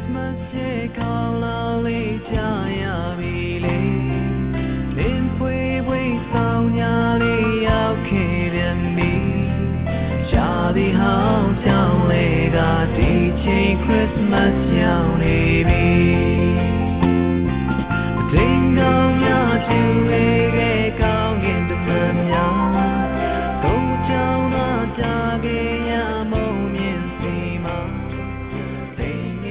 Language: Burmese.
Christmas 夜高楼里家呀比哩，连会为扫nhà里要开点米，家里好像那个地气 Christmas 要你比。